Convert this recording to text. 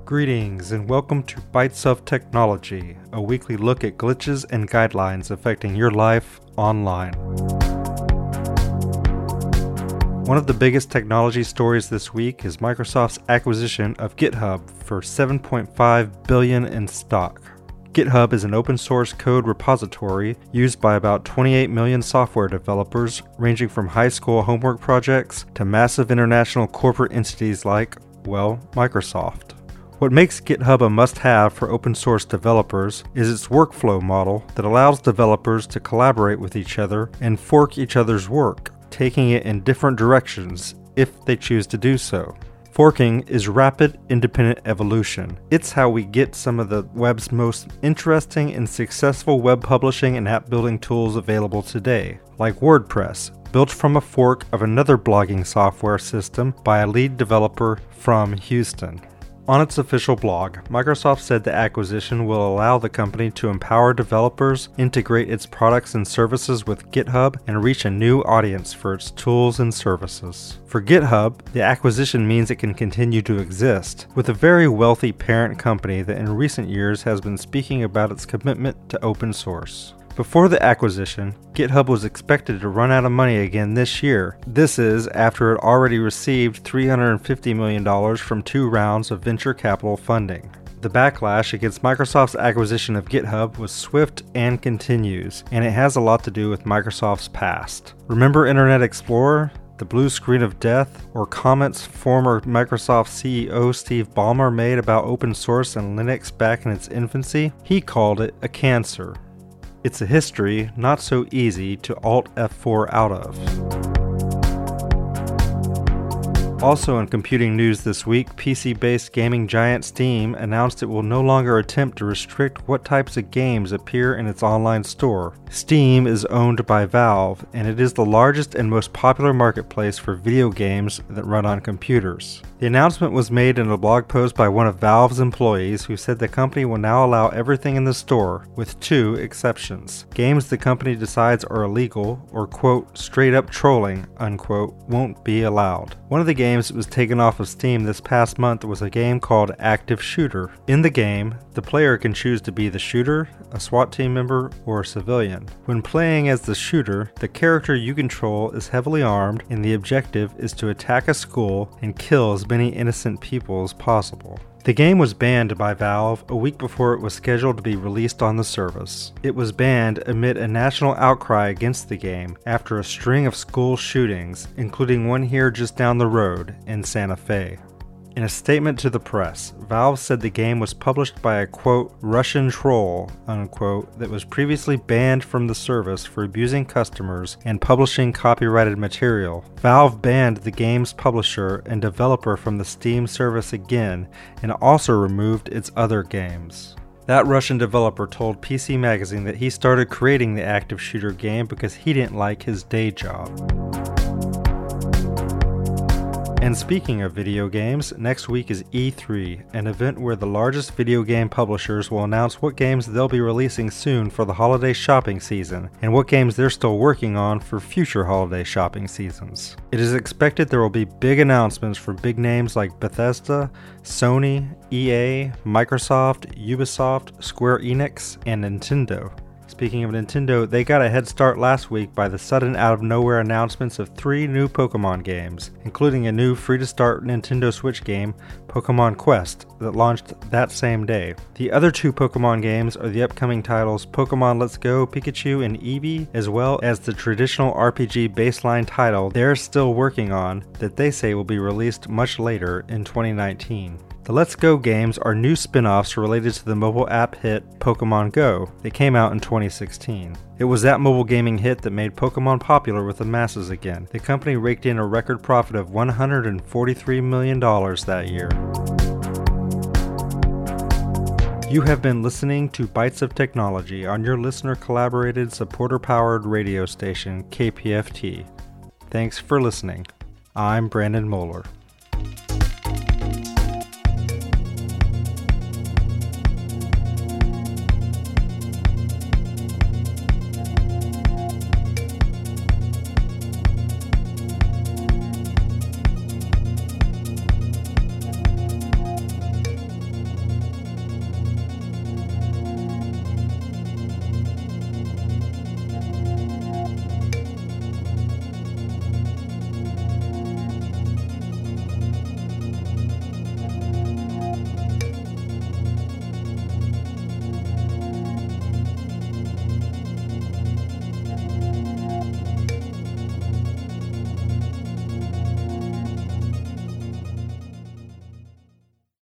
Greetings and welcome to Bites of Technology, a weekly look at glitches and guidelines affecting your life online. One of the biggest technology stories this week is Microsoft's acquisition of GitHub for $7.5 billion in stock. GitHub is an open source code repository used by about 28 million software developers, ranging from high school homework projects to massive international corporate entities like, Microsoft. What makes GitHub a must-have for open source developers is its workflow model that allows developers to collaborate with each other and fork each other's work, taking it in different directions if they choose to do so. Forking is rapid, independent evolution. It's how we get some of the web's most interesting and successful web publishing and app building tools available today, like WordPress, built from a fork of another blogging software system by a lead developer from Houston. On its official blog, Microsoft said the acquisition will allow the company to empower developers, integrate its products and services with GitHub, and reach a new audience for its tools and services. For GitHub, the acquisition means it can continue to exist, with a very wealthy parent company that in recent years has been speaking about its commitment to open source. Before the acquisition, GitHub was expected to run out of money again this year. This is after it already received $350 million from 2 rounds of venture capital funding. The backlash against Microsoft's acquisition of GitHub was swift and continues, and it has a lot to do with Microsoft's past. Remember Internet Explorer? The blue screen of death, or comments former Microsoft CEO Steve Ballmer made about open source and Linux back in its infancy? He called it a cancer. It's a history not so easy to Alt F4 out of. Also in computing news this week, PC-based gaming giant Steam announced it will no longer attempt to restrict what types of games appear in its online store. Steam is owned by Valve, and it is the largest and most popular marketplace for video games that run on computers. The announcement was made in a blog post by one of Valve's employees who said the company will now allow everything in the store, with 2 exceptions. Games the company decides are illegal or, quote, straight up trolling, unquote, won't be allowed. One of the games that was taken off of Steam this past month was a game called Active Shooter. In the game, the player can choose to be the shooter, a SWAT team member, or a civilian. When playing as the shooter, the character you control is heavily armed, and the objective is to attack a school and kill as many innocent people as possible. The game was banned by Valve a week before it was scheduled to be released on the service. It was banned amid a national outcry against the game after a string of school shootings, including one here just down the road in Santa Fe. In a statement to the press, Valve said the game was published by a, quote, Russian troll, unquote, that was previously banned from the service for abusing customers and publishing copyrighted material. Valve banned the game's publisher and developer from the Steam service again, and also removed its other games. That Russian developer told PC Magazine that he started creating the Active Shooter game because he didn't like his day job. And speaking of video games, next week is E3, an event where the largest video game publishers will announce what games they'll be releasing soon for the holiday shopping season, and what games they're still working on for future holiday shopping seasons. It is expected there will be big announcements from big names like Bethesda, Sony, EA, Microsoft, Ubisoft, Square Enix, and Nintendo. Speaking of Nintendo, they got a head start last week by the sudden out-of-nowhere announcements of 3 new Pokemon games, including a new free-to-start Nintendo Switch game, Pokemon Quest, that launched that same day. The other 2 Pokemon games are the upcoming titles Pokemon Let's Go Pikachu and Eevee, as well as the traditional RPG baseline title they're still working on that they say will be released much later in 2019. The Let's Go games are new spin-offs related to the mobile app hit Pokemon Go that came out in 2016. It was that mobile gaming hit that made Pokemon popular with the masses again. The company raked in a record profit of $143 million that year. You have been listening to Bites of Technology on your listener-collaborated, supporter-powered radio station, KPFT. Thanks for listening. I'm Brandon Moeller.